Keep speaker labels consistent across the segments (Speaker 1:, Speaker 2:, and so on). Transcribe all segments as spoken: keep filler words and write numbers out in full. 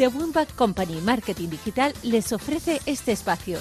Speaker 1: The Wombat Company Marketing Digital les ofrece este espacio.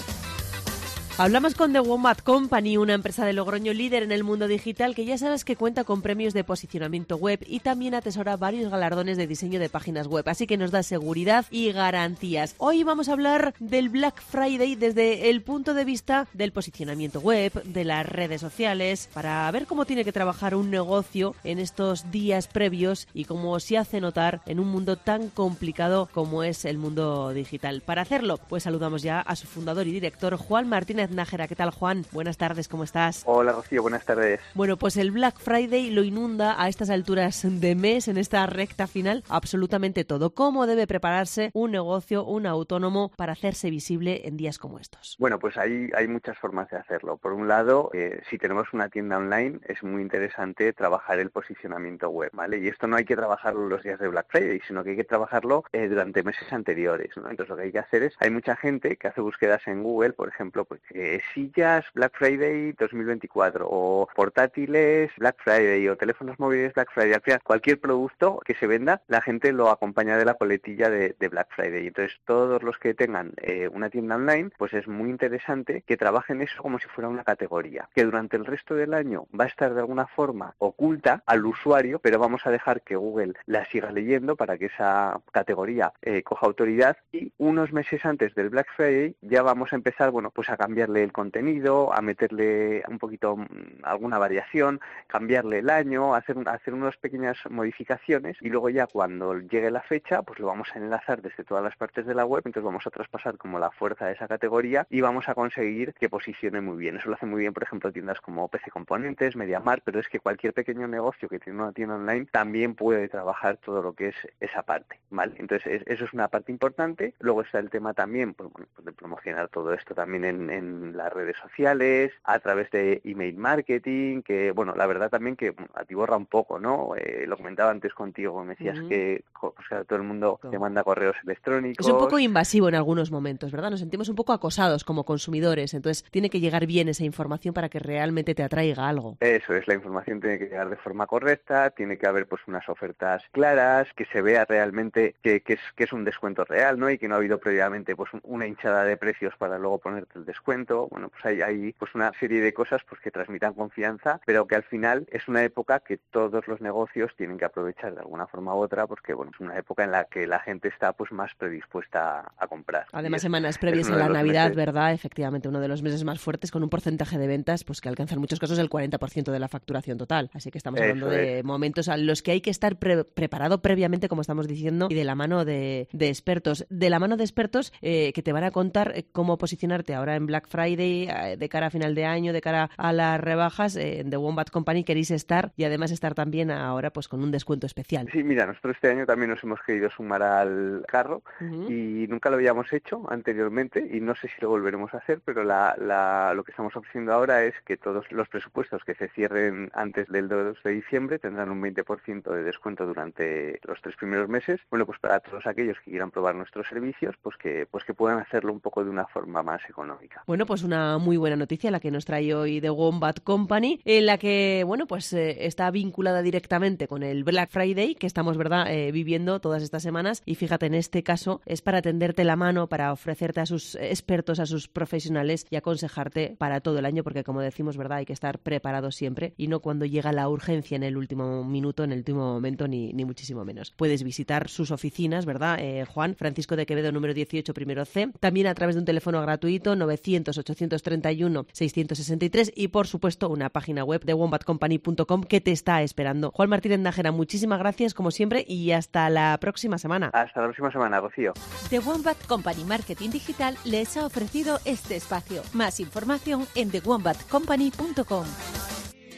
Speaker 2: Hablamos con The Wombat Company, una empresa de Logroño líder en el mundo digital que ya sabes que cuenta con premios de posicionamiento web y también atesora varios galardones de diseño de páginas web, así que nos da seguridad y garantías. Hoy vamos a hablar del Black Friday desde el punto de vista del posicionamiento web, de las redes sociales, para ver cómo tiene que trabajar un negocio en estos días previos y cómo se hace notar en un mundo tan complicado como es el mundo digital. Para hacerlo, pues saludamos ya a su fundador y director, Juan Martínez Nájera. ¿Qué tal, Juan? Buenas tardes, ¿cómo estás?
Speaker 3: Hola, Rocío, buenas tardes.
Speaker 2: Bueno, pues el Black Friday lo inunda a estas alturas de mes, en esta recta final, absolutamente todo. ¿Cómo debe prepararse un negocio, un autónomo, para hacerse visible en días como estos?
Speaker 3: Bueno, pues hay, hay muchas formas de hacerlo. Por un lado, eh, si tenemos una tienda online, es muy interesante trabajar el posicionamiento web, ¿vale? Y esto no hay que trabajarlo los días de Black Friday, sino que hay que trabajarlo eh, durante meses anteriores, ¿no? Entonces, lo que hay que hacer es, hay mucha gente que hace búsquedas en Google, por ejemplo, pues Eh, sillas Black Friday dos mil veinticuatro o portátiles Black Friday o teléfonos móviles Black Friday. Al final, cualquier producto que se venda, la gente lo acompaña de la coletilla de, de Black Friday. Entonces, todos los que tengan eh, una tienda online, pues es muy interesante que trabajen eso como si fuera una categoría, que durante el resto del año va a estar de alguna forma oculta al usuario, pero vamos a dejar que Google la siga leyendo para que esa categoría eh, coja autoridad, y unos meses antes del Black Friday ya vamos a empezar, bueno, pues a cambiar el contenido, a meterle un poquito alguna variación, cambiarle el año, hacer, hacer unas pequeñas modificaciones, y luego ya cuando llegue la fecha, pues lo vamos a enlazar desde todas las partes de la web. Entonces vamos a traspasar como la fuerza de esa categoría y vamos a conseguir que posicione muy bien. Eso lo hace muy bien, por ejemplo, tiendas como P C Componentes, MediaMarkt, pero es que cualquier pequeño negocio que tiene una tienda online también puede trabajar todo lo que es esa parte, ¿vale? Entonces es, eso es una parte importante. Luego está el tema también, pues, bueno, pues de promocionar todo esto también en, en las redes sociales, a través de email marketing, que bueno, la verdad también que atiborra un poco, ¿no? Eh, lo comentaba antes contigo, me decías uh-huh. que o sea, todo el mundo te manda correos electrónicos.
Speaker 2: Es un poco invasivo en algunos momentos, ¿verdad? Nos sentimos un poco acosados como consumidores, entonces tiene que llegar bien esa información para que realmente te atraiga algo.
Speaker 3: Eso es, la información tiene que llegar de forma correcta, tiene que haber pues unas ofertas claras, que se vea realmente que, que, es, que es un descuento real, ¿no? Y que no ha habido previamente pues una hinchada de precios para luego ponerte el descuento. Bueno, pues hay, hay pues una serie de cosas pues que transmitan confianza, pero que al final es una época que todos los negocios tienen que aprovechar de alguna forma u otra, porque bueno, es una época en la que la gente está pues más predispuesta a comprar.
Speaker 2: Además, semanas previas a la Navidad, meses... ¿verdad? Efectivamente, uno de los meses más fuertes, con un porcentaje de ventas pues que alcanza en muchos casos el cuarenta por ciento de la facturación total. Así que estamos hablando Eso de es. momentos a los que hay que estar pre- preparado previamente, como estamos diciendo, y de la mano de, de expertos. De la mano de expertos eh, que te van a contar eh, cómo posicionarte ahora en Black Friday, de cara a final de año, de cara a las rebajas. En The Wombat Company queréis estar, y además estar también ahora pues con un descuento especial.
Speaker 3: Sí, mira, nosotros este año también nos hemos querido sumar al carro uh-huh. y nunca lo habíamos hecho anteriormente, y no sé si lo volveremos a hacer, pero la, la, lo que estamos ofreciendo ahora es que todos los presupuestos que se cierren antes del dos de diciembre tendrán un veinte por ciento de descuento durante los tres primeros meses. Bueno, pues para todos aquellos que quieran probar nuestros servicios, pues que, pues que puedan hacerlo un poco de una forma más económica.
Speaker 2: Bueno, pues una muy buena noticia la que nos trae hoy The Wombat Company, en la que, bueno, pues eh, está vinculada directamente con el Black Friday que estamos, ¿verdad?, eh, viviendo todas estas semanas. Y fíjate, en este caso es para tenderte la mano, para ofrecerte a sus expertos, a sus profesionales, y aconsejarte para todo el año, porque como decimos, ¿verdad?, hay que estar preparado siempre, y no cuando llega la urgencia en el último minuto, en el último momento, ni, ni muchísimo menos. Puedes visitar sus oficinas, ¿verdad, eh, Juan? Francisco de Quevedo, número dieciocho, primero C. También a través de un teléfono gratuito, novecientos, ochocientos treinta y uno, seiscientos sesenta y tres, y por supuesto una página web de wombat company punto com que te está esperando. Juan Martínez Nájera, muchísimas gracias como siempre, y hasta la próxima semana.
Speaker 3: Hasta la próxima semana, Rocío.
Speaker 1: The Wombat Company Marketing Digital les ha ofrecido este espacio. Más información en the wombat company punto com.